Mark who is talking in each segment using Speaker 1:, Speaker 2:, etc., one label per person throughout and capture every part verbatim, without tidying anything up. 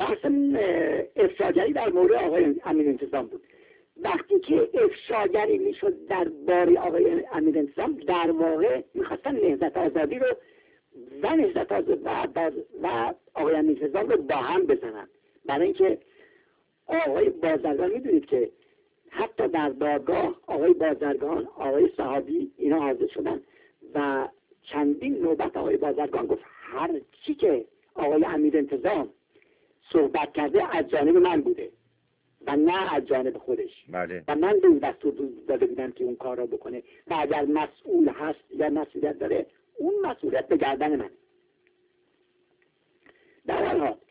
Speaker 1: بحث افشاگری در مورد آقای امیرانتظام بود. وقتی که افشاگری میشد در باری آقای امیرانتظام، در واقع میخواستن نهضت آزادی رو و نهضت آزادی و, و آقای امیرانتظام رو با هم بزنن. برای اینکه آقای بازرگان میدونید که حتی در دادگاه آقای بازرگان، آقای صحابی اینا حاضر شدن و چندین نوبت آقای بازرگان گفت هر چی که آقای امیرانتظام صحبت کرده از جانب من بوده و نه از جانب خودش.
Speaker 2: بله.
Speaker 1: و من به اون دستور داده بودم که اون کار را بکنه و اگر مسئول هست یا مسئولیت داره اون مسئولیت به گردن من. در هر حال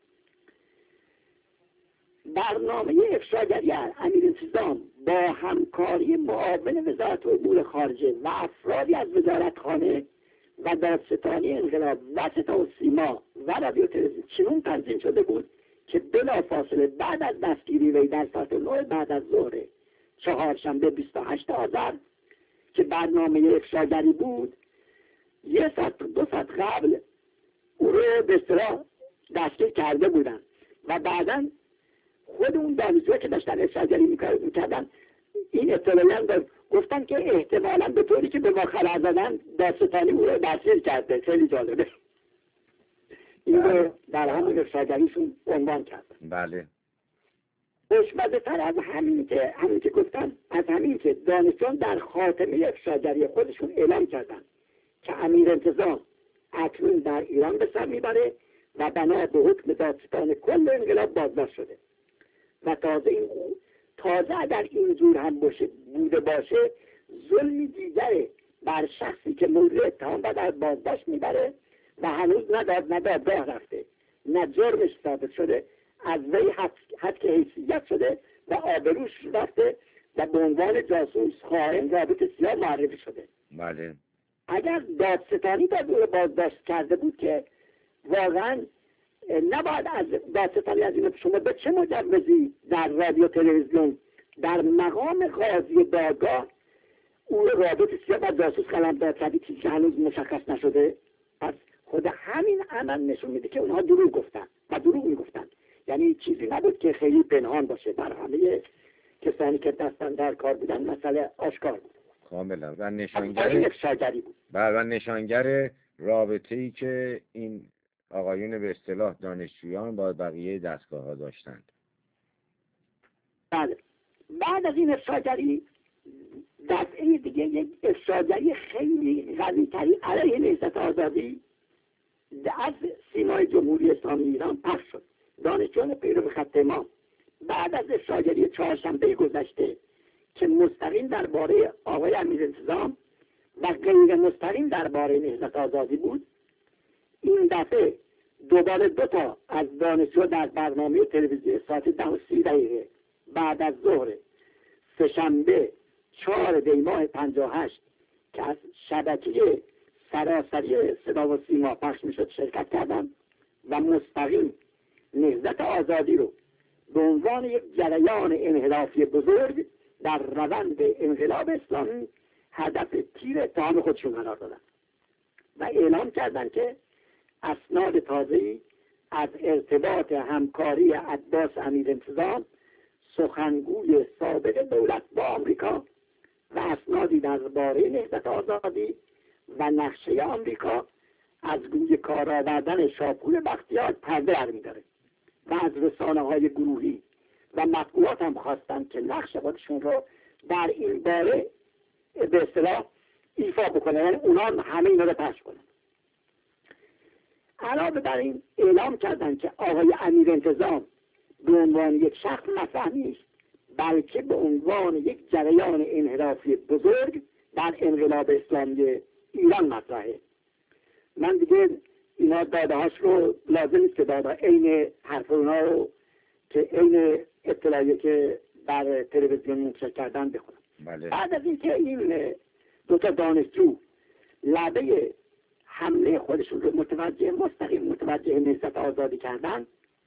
Speaker 1: برنامه افشاگری امیرانتظام با همکاری معاون وزارت امور خارجه و افرادی از وزارتخانه و دادستانی انقلاب و صدا و سیما و رادیو تلویزیون چنون تنظیم شده بود که بلافاصله بعد از دستگیری وی در ساعت نه بعد از ظهر چهارشنبه بیست و هشتم آذر که برنامه افشاگری بود، یک ساعت دو ساعت قبل او رو به اصطلاح دستگیر کرده بودن و بعداً خود اون دانشجوها که داشتن افشاگری میکردن این اطلاعی هم داد، گفتن که احتمالاً به طوری که به ما خبر دادن دادستانی او رو دستگیر کرده. خیلی جالبه. این رو در همون افشاگریشون عنوان کردن.
Speaker 2: بله.
Speaker 1: خوشمزه تر از همین که همین که گفتن از همین که دانشجویان در خاتمه افشاگری خودشون اعلام کردن که امیرانتظام اکنون در ایران به سر میبره و بنا به حکم دادستان کل انقلاب بازداشت شده و تازه این تازه اگر اینجور هم باشه بوده باشه ظلمی دیگره بر شخصی که مورد اتهام و در بازداشت میبره و هنوز نداد نداد دادگاه رفته، نه جرمش ثابت شده، از وی حد حیثیت شده و آبروش رفته و به عنوان جاسوس خائن رابط سیاه معرفی شده.
Speaker 2: بله.
Speaker 1: اگر دادستانی داد او بازداشت کرده بود که واقعا نباید از دادستانی از این شما به چه مجوزی در رادیو تلویزیون در مقام قاضی دادگاه او رابط سیاه و جاسوس قلمداد کردی که هنوز مشخص نشده. پس خود همین عمل نشون میده که اونها دروغ گفتن و دروغ میگفتن. یعنی چیزی نبود که خیلی پنهان باشه. بر همه کسانی که دستن در کار بودن مسئله آشکار بود.
Speaker 2: کاملا. و نشانگر
Speaker 1: افشاگری بود.
Speaker 2: و نشانگر رابطه‌ای که این آقایون به اصطلاح دانشجویان با بقیه دستگاه ها داشتند.
Speaker 1: بله. بعد از این افشاگری دفعه دیگه یک افشاگری خیلی قوی‌تری علیه نهضت آزادی از سیمای جمهوری اسلامی ایران پخش شد. دانشجویان پیرو خط امام بعد از افشاگری چهارشنبه گذشته که مستقیم درباره آقای امیرانتظام و غیر مستقیم درباره نهضت آزادی بود، این دفعه دوباره دو تا از دانشجو در برنامه تلویزیون ساعت ده و سی دقیقه بعد از ظهر سه‌شنبه چهار دی ماه پنجاه و هشت که از شبکه سراسری صدا و سیما پخش میشد شرکت کردن و مستقیم نهضت آزادی رو به عنوان یک جریان انحرافی بزرگ در روند انقلاب اسلامی هدف تیر اتهام خودشون قرار دادن و اعلام کردن که اسناد تازه‌ای از ارتباط همکاری عباس امیرانتظام سخنگوی سابق دولت با آمریکا و اسنادی درباره نهضت آزادی و نقشه آمریکا از گوی کار آوردن شاپور بختیار پرده برمی‌داره و از رسانه‌های گروهی و مطبوعات هم خواستن که نقش خودشون رو در این باره به اصطلاح ایفا بکنن، یعنی اونا هم همه اینا رو پخش کنن. علاوه بر این اعلام کردن که آقای امیرانتظام به عنوان یک شخص مطرح نیست، بلکه به عنوان یک جریان انحرافی بزرگ در انقلاب اسلامی ایران مطرحه. من دیگه اینا داده هاش رو لازم نیست که داده عین حرف اونا رو که عین اطلاعی که در تلویزیون منتشر کردن بخونم.
Speaker 2: بله.
Speaker 1: بعد از اینکه این دو تا دانشجو لبه حمله خودشون رو متوجه مستقیم متوجه نهضت آزادی کردن،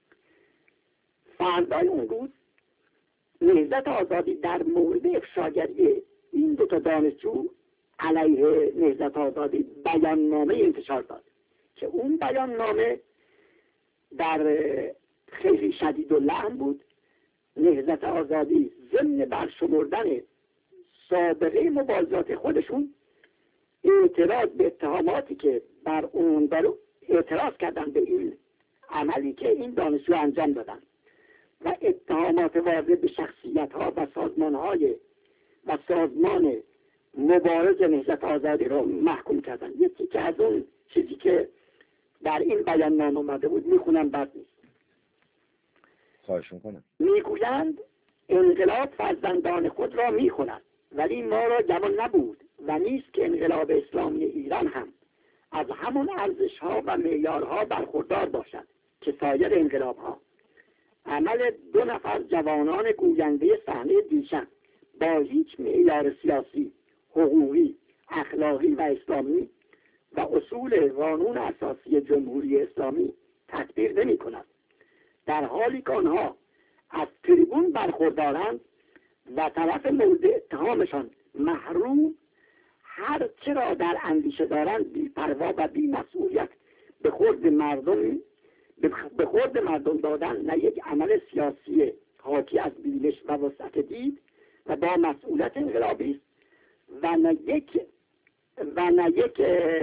Speaker 1: فردای اون روز نهضت آزادی در مورد افشاگری این دو تا دانشجو علیه نهضت آزادی بیاننامه انتشار داد که اون بیاننامه در خیلی شدید و لحن بود. نهضت آزادی ضمن برشمردن سابقه مبارزات خودشون اعتراض به اتهاماتی که بر اون بر اعتراض کردن به این عملی که این دانشجو انجام دادن و اتهامات وارد به شخصیت ها و سازمان های و سازمان مبارز نهضت آزادی رو محکوم کردن. یکی که از اون چیزی که در این بیان نام اومده بود میخونم، بد نیست.
Speaker 2: خواهش میکنم.
Speaker 1: میگویند انقلاب فرزندان خود را میخوند، ولی ما را گمان نبود و نیست که انقلاب اسلامی ایران هم از همون ارزش ها و معیارها برخوردار باشد که سایر انقلاب ها. عمل دو نفر جوانان گوینده صحنه دیشب با هیچ معیار سیاسی، حقوقی، اخلاقی و اسلامی و اصول قانون اساسی جمهوری اسلامی تطبیق نمی کند، در حالی که آنها از تریبون برخوردارند و طرف مورد اتهامشان محروم هر چرا در اندیشه دارند بی پروا و بی مسئولیت به خورد مردم به خورد مردم دادن نه یک عمل سیاسی حاکی از بینش و وسعت دید و با مسئولیت انقلابی است و نه یک و نه یک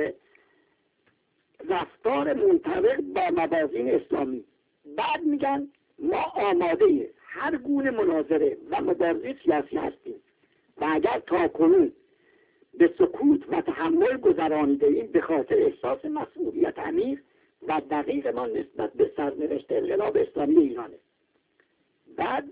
Speaker 1: رفتار منطبق با موازین اسلامی. بعد میگن ما آماده هر گونه مناظره و مبارزه سیاسی هستیم و اگر تاکنون به سکوت و تحمل گذرانیده ایم به خاطر احساس مسئولیت عمیق و دقیق ما نسبت به سرنوشت انقلاب اسلامی ایرانه. بعد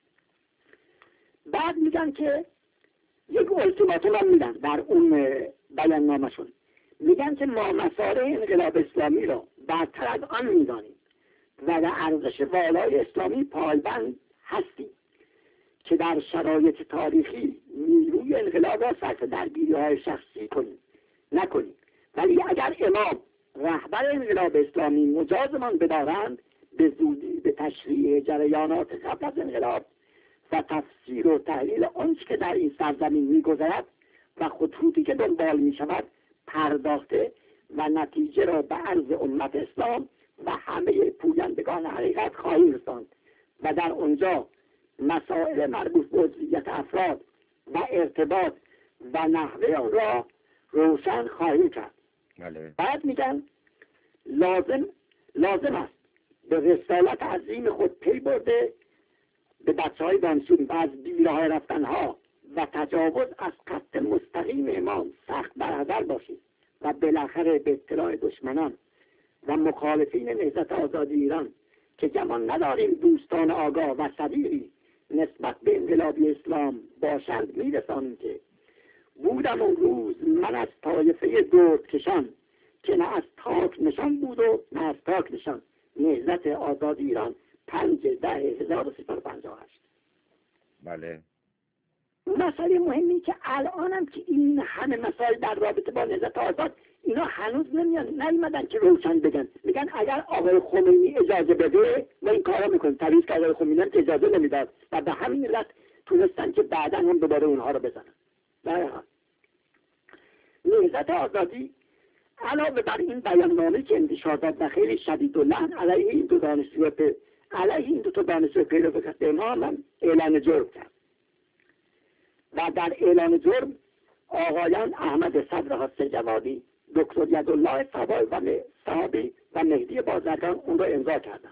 Speaker 1: بعد میگن که یک التیماتوم هم میدن در اون بیان نامشون، میگن که ما مسار انقلاب اسلامی را برتر از آن میدانیم و در ارزش والای اسلامی پایبند هستیم که در شرایط تاریخی نیروی انقلاب را صرف درگیری‌های شخصی کنیم نکنیم، ولی اگر امام رهبر انقلاب اسلامی مجازمان بدارند به زودی به تشریع جریانات قبل از انقلاب و تفسیر و تحلیل آنچه که در این سرزمین می‌گذرد و خطوطی که دنبال می‌شود پرداخته و نتیجه را به عرض امت اسلام و همه پویندگان حقیقت خواهیم رساند و در آنجا مسائل مربوط به عضویت افراد و ارتباط و نحوه آن را روشن خواهیم کرد.
Speaker 2: بله.
Speaker 1: بعد میگن لازم لازم است به رسالت عظیم خود پی برده به بچه های دانشجو و از بیراه رفتنها و تجاوز از خط مستقیم امام سخت برحذر باشید و بالاخره به اطلاع دشمنان و مخالفین نهضت آزادی ایران که گمان نداریم دوستان آگاه و صدیقی نسبت به انقلابی اسلام باشند میرسانیم که بودم اون روز من از طایفه دردکشان که نه از تاک نشان بود و نه از تاک نشان. نهضت آزادی ایران پنج ده هزار و سیصد و پنجاه و هشت.
Speaker 2: بله.
Speaker 1: مسئله مهمی که الانم که این همه مسائل در رابطه با نهضت آزاد اینا هنوز نمیان نیومدن که روشن بگن. میگن اگر آقای خمینی اجازه بده ما این کارا میکنیم. طبیعی که آقای خمینی هم اجازه نمیداد و به همین علت تونستن که بعدا هم دوباره اونها رو بزنن. در حال نهضت آزادی علاوه بر این بیاننامه که انتشار داد و خیلی شدید و لحن علیه این دو دانشجو علیه این دو تا دانشجو پیرو کرد، هم اعلان جرم کرد و در اعلان جرم آقایان احمد صدرحسن جوادی، دکتر یدالله صحابی و مهدی بازرگان اون رو امضا کردن.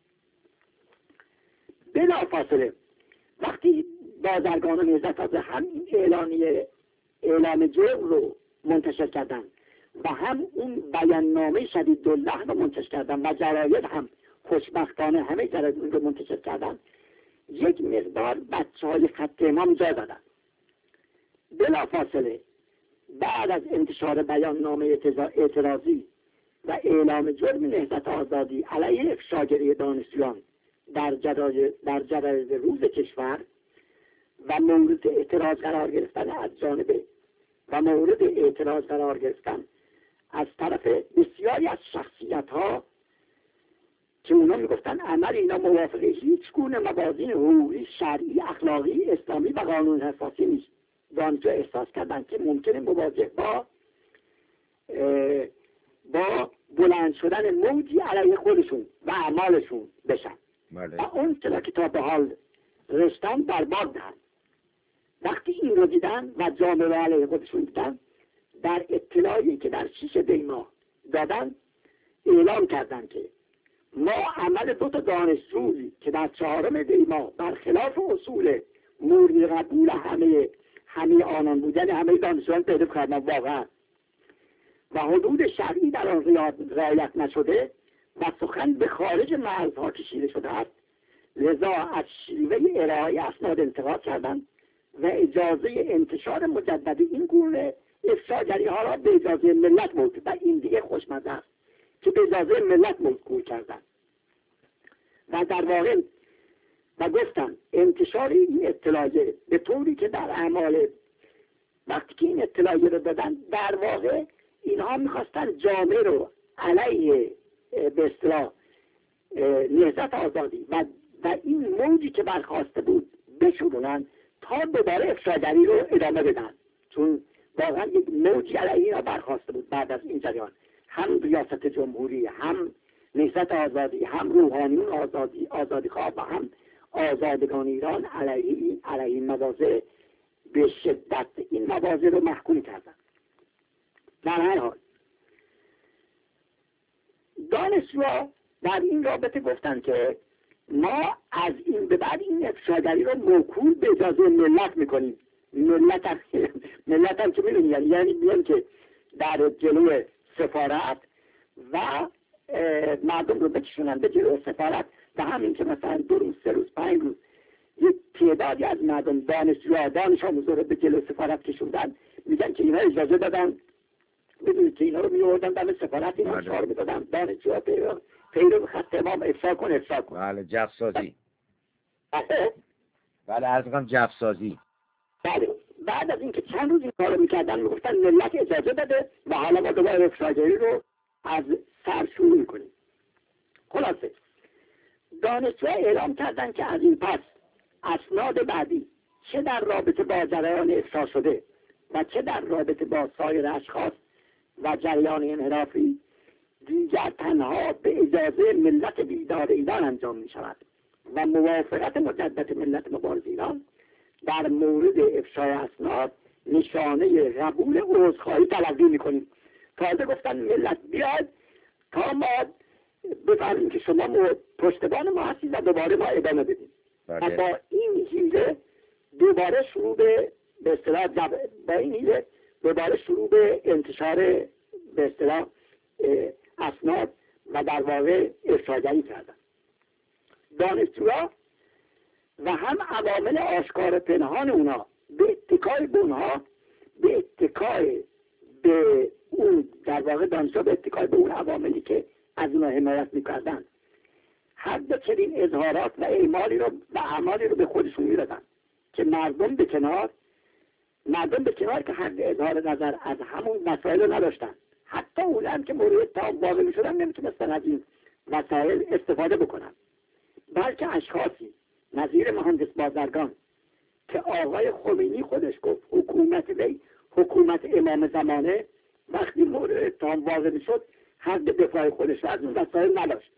Speaker 1: بلافاصله وقتی بازرگان و نهضت آزادی هم این اعلانیه اعلان جرم رو منتشر کردن و هم اون بیاننامه شدید اللحن رو منتشر کردن و جراید هم خوشبختانه همه جراید اون رو منتشر کردن، یک مقدار بچه های خط امام جا دادن. بلافاصله بعد از انتشار بیاننامه اعتراضی و اعلام جرم نهضت آزادی علیه افشاگری دانشجویان در جراید در جراید روز کشور و مورد اعتراض قرار گرفتن از جانب و مورد اعتراض قرار گرفتن از طرف بسیاری از شخصیت ها که اونا میگفتن عمل اینا موافق هیچ گونه موازین حقوقی، شرعی، اخلاقی، اسلامی و قانون اساسی نیست. دانشجو احساس کردن که ممکنه مواجه با با بلند شدن موجی علیه خودشون و اعمالشون بشن
Speaker 2: بله.
Speaker 1: و اون چرا که تا به حال رشتن برباد دهند. وقتی این رو دیدن و جامعه علیه خودشون دیدن، در اطلاعی که در شیش دیما دادن اعلام کردن که ما عمل دو تا دانشجویی که در چهارم دیما برخلاف اصول مورد قبول همه همه آنان بودن، همه دانشجویان پیدا کردن واقعا و حدود شرعی در آن رعایت نشده و سخن به خارج مرزها کشیده شده است، لذا از شیوه ارائه اسناد انتقاد کردند و اجازه انتشار مجدد این گونه افشاگری ها را به اجازه ملت موکول و این دیگه خوشمزه است که به اجازه ملت موکول کردند و در واقع و گفتم انتشار این اطلاعیه به طوری که در اعمال وقتی که این اطلاعیه رو دادن، در واقع اینها میخواستن جامعه رو علیه به اصطلاح نهضت آزادی و و این موجی که برخواسته بود بشورونن تا دوباره افشاگری رو ادامه بدن، چون واقعا یک موجی علیه اینا برخواسته بود بعد از این جریان، هم ریاست جمهوری، هم نهضت آزادی، هم روحانیون آزادی آزادی خواه و هم آزادگان ایران علیه علیه این مواضع به شدت این مواضع رو محکوم کردن. در هر حال دانشجوها در این رابطه گفتن که ما از این به بعد این افشاگری رو موکول به اجازه ملت میکنیم. ملت هم ملت هم که میدونی یعنی یعنی بیان که در جلوی سفارت و مردم رو بکشونن به جلوی سفارت و همین که مثلا دو روز سه روز پنج روز یک تعدادی از مردم دانشجوها دانش آموزا رو به جلوی سفارت کشوندن، میگن که اینا اجازه دادن، بدونید که اینا رو میوردن دم سفارت، اینا شعار میدادن دانشجوها پیرو پیرو خط امام افشا کن افشا کن.
Speaker 2: بله جفسازی. بله عرض می‌کنم جفسازی.
Speaker 1: بله بعد از اینکه چند روز این کارو میکردن میگفتن ملت اجازه داده و حالا ما دوباره افشاگری رو از سر شروع میکنیم. خلاصه دانشجوها اعلام کردن که از این پس اسناد بعدی چه در رابطه با جریان افشا شده و چه در رابطه با سایر اشخاص و جریان انحرافی دیگر تنها به اجازه ملت بیدار ایران انجام می شود و موافقت مجدد ملت مبارز ایران در مورد افشای اسناد نشانه قبول عذرخواهی تلقی می کنیم. تازه گفتن ملت بیاد تا ما بفهمیم که شما پشتبان ما هستید و دوباره ما ادامه بدیم. و با این حیله دوباره شروع به به اصطلاح با این حیله دوباره شروع به انتشار به اصطلاح اسناد و در واقع افشاگری کردن. دانشجوها و هم عوامل آشکار پنهان اونا به اتکای به اونها به اتکای به اون در واقع دانشجوها به اتکای به اون عواملی که از اونها حمایت میکردن حد چنین اظهارات و اعمالی رو و اعمالی رو به خودشون میدادن که مردم به کنار مردم به کنار که حد اظهار نظر از همون مسائل نداشتن، حتی اون هم که مورد تا واقع میشدن نمیتونستن از این وسایل استفاده بکنن، بلکه اشخاصی نظیر مهندس بازرگان که آقای خمینی خودش گفت حکومت وی حکومت امام زمانه، وقتی مورد تا واقع میشد حد دفاع خودش از اون وسایل نداشت.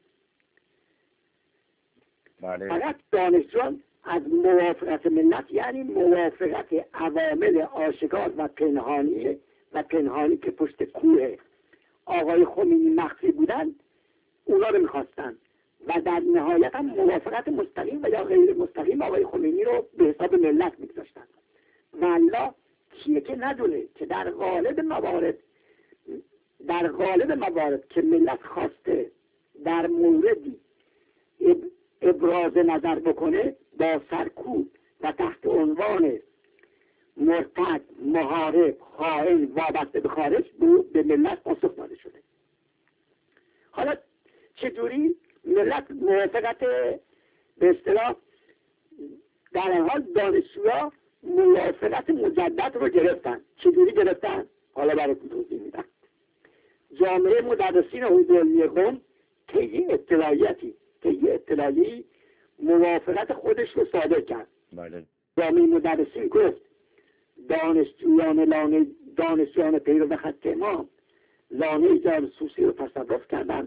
Speaker 2: بله.
Speaker 1: فقط دانشجویان از موافقت ملت یعنی موافقت عوامل آشکار و پنهانی و پنهانی که پشت کوه آقای خمینی مخفی بودن اونا رو میخواستن و در نهایت هم موافقت مستقیم و یا غیر مستقیم آقای خمینی رو به حساب ملت میگذاشتن. والله کیه که ندونه که در غالب موارد در غالب موارد که ملت خواسته در موردی ابراز نظر بکنه با سرکوب و تحت عنوان مرتد، محارب، خائن وابسته به خارج بود به ملت پاسخ داده شده. حالا چجوری ملت موافقت به اصطلاح در این حال دانشجوها موافقت مجدد رو گرفتن؟ چجوری گرفتن؟ حالا براتون توضیح میدم. جامعه مدرسین حوزه علمی قم طی اطلاعیتی طی اطلاعی موافقت خودش رو صادر کرد.
Speaker 2: بله.
Speaker 1: جامعه مدرسین گفت دانشجویان لانه دانشجویان پیرو خط امام لانه جاسوسی رو تصرف کردن و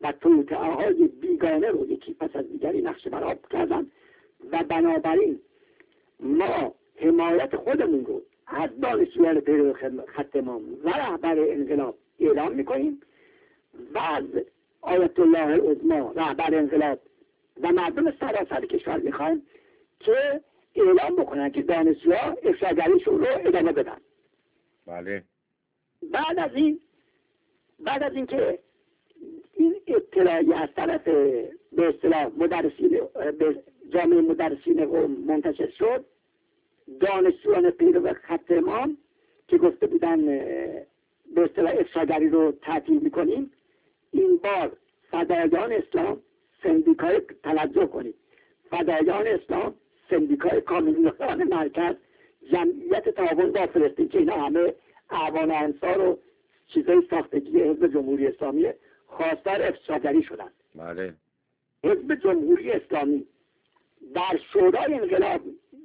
Speaker 1: و توطئه‌های بیگانه رو یکی پس از دیگری نقش بر آب کردن و بنابراین ما حمایت خودمون رو از دانشجویان پیرو خط امام و رهبر انقلاب اعلام میکنیم و از آیت الله العظما رهبر انقلاب و مردم سراسر کشور میخوایم که اعلام بکنن که دانشجوها افشاگریشون رو ادامه بدن.
Speaker 2: بله.
Speaker 1: بعد از این بعد از اینکه این اطلاعی از طرف به اصطلاح مدرسین جامعه مدرسین قوم منتشر شد، دانشجویان پیرو خط امام که گفته بودن به اصطلاح افشاگری رو تعطیل میکنیم، این بار فدایان اسلام سندیکای توجه کنید فدایان اسلام سندیکای کامیونیستان مرکز، جمعیت تعاون با فلسطین که اینا همه اعوان انصار و چیزای ساختگی حزب جمهوری اسلامی خواستار افشاگری شدند.
Speaker 2: بله.
Speaker 1: حزب جمهوری اسلامی در شورای انقلاب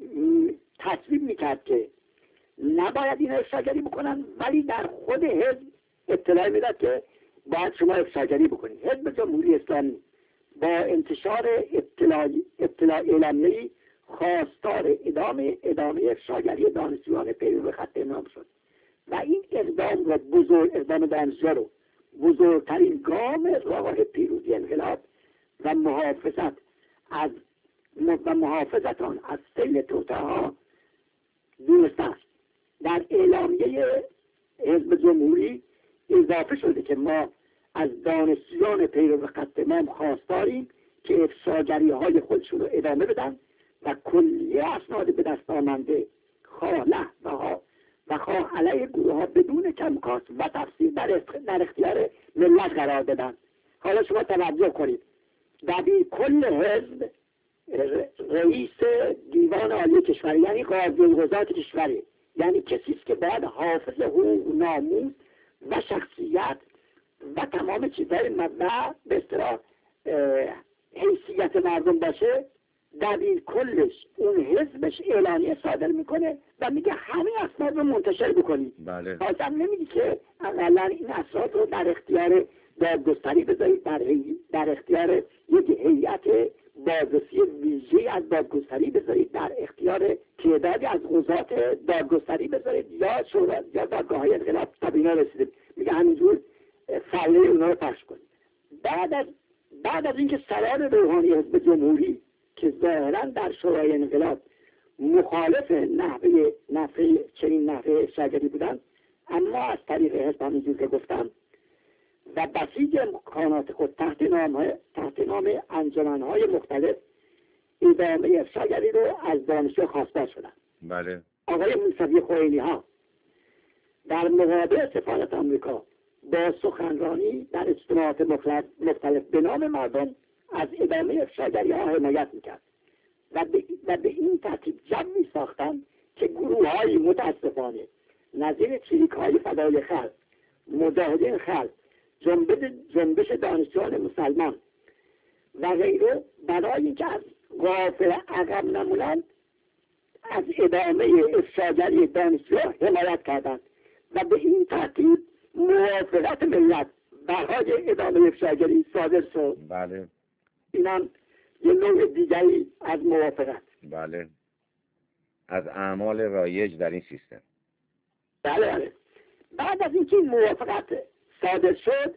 Speaker 1: تصویب میکرد که نباید این افشاگری بکنن، ولی در خود حزب اطلاع میداد که باید شما افشاگری بکنید. حزب جمهوری اسلامی با انتشار اطلاع اطلاع اعلامیه‌ای خواستار ادامه ادامه افشاگری دانشجویان پیرو خط امام شد و این اقدام رو بزرگ اقدام دانشجویان رو بزرگترین گام راه پیروزی انقلاب و محافظت از و محافظت آن از سیل توطئه‌ها دونسته است. در اعلامیه حزب جمهوری اضافه شده که ما از دانشجویان پیرو خط امام خواستاریم که افشاگری های خودشون رو ادامه بدن و کلیه اسناد به دست آمده خواه له و ها و خواه علیه گروه ها بدون کمکاست و تفسیر در, در اختیار ملت قرار بدن. حالا شما توجه کنید، دبیر کل حزب رئیس دیوان عالی کشور یعنی قاضی القضات کشوری، یعنی کسی است که باید حافظ حقوق، ناموس و شخصیت و تمام چیزهای و به اصطلاح حیثیت مردم باشه، دبیر کلش اون حزبش اعلانیه صادر میکنه و میگه همه اسناد رو منتشر بکنید.
Speaker 2: بله.
Speaker 1: بازم نمیگه که اولا این اسناد رو در اختیار دادگستری بذارید، در, در اختیار یک هیئت بازرسی ویژه‌ای از دادگستری بذارید، در اختیار تعدادی از قضات دادگستری بذارید یا شورا یا دادگاه‌های انقلاب تا به اینا رسیدید. میگه همینجور فعله اونا رو پخش کنید. بعد از بعد از اینکه سران روحانی حزب جمهوری که ظاهرا در شورای انقلاب مخالف نحوه نحوه چنین نحوه افشاگری بودن، اما از طریق حزب همینجور که گفتم و بسیج امکانات خود تحت نام تحت نام انجمن‌های مختلف ادامه افشاگری رو از دانشجو خواستار شدن.
Speaker 2: بله.
Speaker 1: آقای موسوی خوئینی ها در مقابل سفارت آمریکا با سخنرانی در اجتماعات مختلف به نام مردم از ادامه افشاگری ها حمایت میکرد و به, و به این ترتیب جمعی ساختن که گروه های متاسفانه نظیر چریک های فدای خلق، مجاهدین خلق، جنبش جنبش دانشجویان مسلمان و غیره برای اینکه از غافل عقب نمونند از ادامه افشاگری دانشجویان حمایت کردند و به این ترتیب موافقت ملت برای ادامه افشاگری صادر شد.
Speaker 2: بله.
Speaker 1: اینم یه نوع دیگری از موافقت.
Speaker 2: بله. از اعمال رایج در این سیستم.
Speaker 1: بله بله. بعد از اینکه این موافقت صادر شد،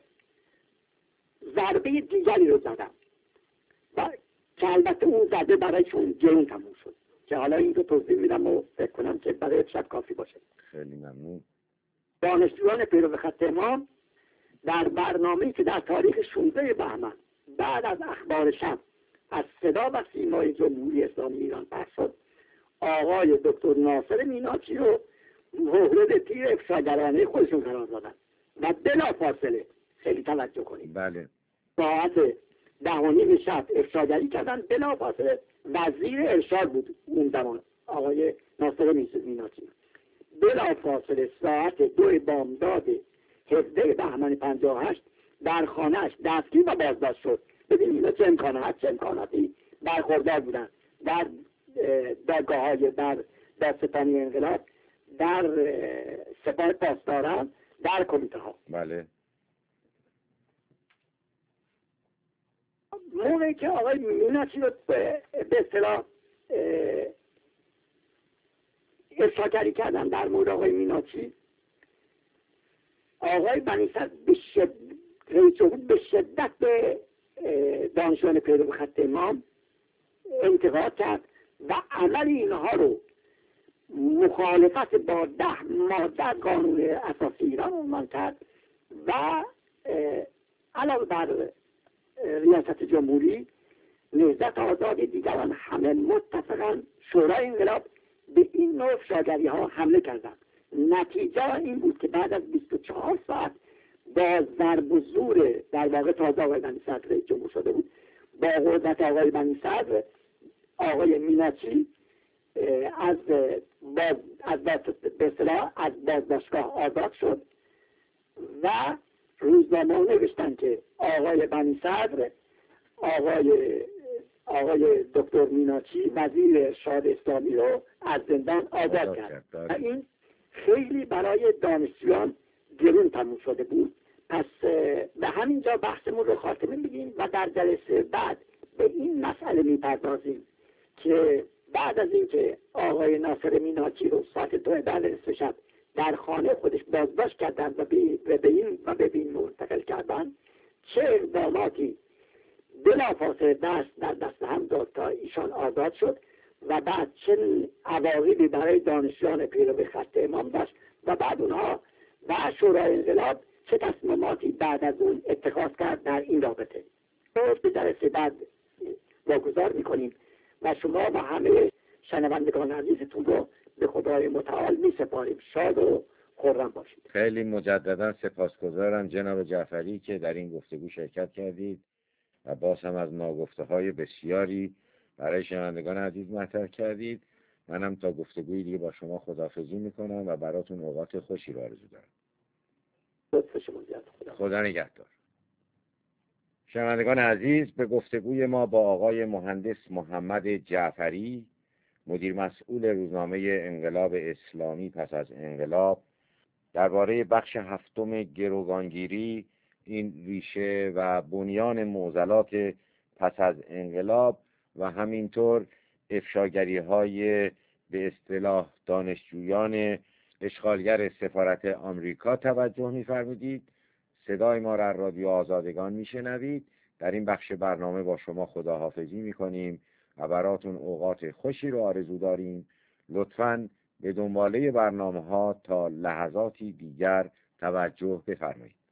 Speaker 1: ضربه دیگری رو زدم و که البته اون زده برایشون جرون تموم شد که حالا این رو توضیح میدم و فکر کنم که برای شب کافی باشه.
Speaker 2: خیلی ممنون.
Speaker 1: دانشجویان پیرو خط امام در برنامه‌ای که در تاریخ شانزده بهمن بعد از اخبار شب از صدا و سیمای جمهوری اسلامی ایران پخش شد، آقای دکتر ناصر میناچی رو مورد تیر افشاگرانه خودشون قرار دادن و بلافاصله، خیلی توجه کنید،
Speaker 2: بله،
Speaker 1: ساعت ده و نیم شب افشاگری کردن. بلافاصله وزیر ارشاد بود اون زمان آقای ناصر میناچی، بلافاصله ساعت دو بامداد هفده بهمن پنجاه و هشت در خانهش دستگیر و بازداشت شد. ببینید اینا چه امکانات چه امکاناتی برخوردار بودن در دادگاه های در دادستانی انقلاب، در سپاه پاسداران، در کمیته ها.
Speaker 2: بله.
Speaker 1: موقعی که آقای میناچی رو به اصطلاح افشاگری کردن در مورد آقای میناچی، آقای بنی صدر به شدت رئیس جمهور به شدت به دانشجویان پیرو خط امام انتقاد کرد و عمل اینها رو مخالفت با ده ماده قانون اساسی ایران عنوان کرد و علاوه بر ریاست جمهوری نهضت آزادی دیگران همه متفقاً شورای انقلاب به این نوع افشاگری ها حمله کردند. نتیجه این بود که بعد از بیست و چهار ساعت با ضرب و زور، در واقع تازه آقای بنی صدر رئیس جمهور شده بود، با قدرت آقای بنی صدر آقای میناچی از باز از باز به اصطلاح از بازداشتگاه آزاد شد و روزنامه نوشتن که آقای بنی صدر آقای آقای دکتر میناچی وزیر ارشاد اسلامی رو از زندان آزاد کرد و این خیلی برای دانشجویان گرون تموم شده بود. پس به همینجا بحثمون رو خاتمه میدیم و در جلسه بعد به این مسئله میپردازیم که بعد از اینکه آقای ناصر میناچی رو ساعت دو بعد نصف شب در خانه خودش بازداشت کردن و به این و به این منتقل کردن، چه اقداماتی بلافاصله دست در دست هم داد تا ایشان آزاد شد و بعد چه عواقبی برای دانشجویان پیرو خط امام داشت و بعد اونها و شورای انقلاب چه تصمیماتی بعد از اون اتخاذ کرد در این رابطه. به جلسه بعد واگذار میکنیم و شما و همه شنوندگان عزیزتون رو به خدای متعال می سپاریم. شاد و خرم باشید.
Speaker 2: خیلی مجددا سپاسگزارم جناب جعفری که در این گفتگو شرکت کردید و باز هم از ناگفته های بسیاری برای شنوندگان عزیز مطرح کردید. منم تا گفتگوی دیگه با شما خداحافظی میکنم و براتون اوقات خوشی رو آرزو دارم. خدا نگهدار. شنوندگان عزیز، به گفتگوی ما با آقای مهندس محمد جعفری، مدیر مسئول روزنامه انقلاب اسلامی پس از انقلاب، درباره بخش هفتم گروگانگیری، این ریشه و بنیان معضلات پس از انقلاب و همینطور افشاگری های به اصطلاح دانشجویان اشغالگر سفارت آمریکا توجه می‌فرمودید. صدای ما را رادیو آزادگان میشنوید. در این بخش برنامه با شما خداحافظی میکنیم و براتون اوقات خوشی رو آرزو داریم. لطفاً به دنباله برنامه ها تا لحظاتی دیگر توجه بفرمایید.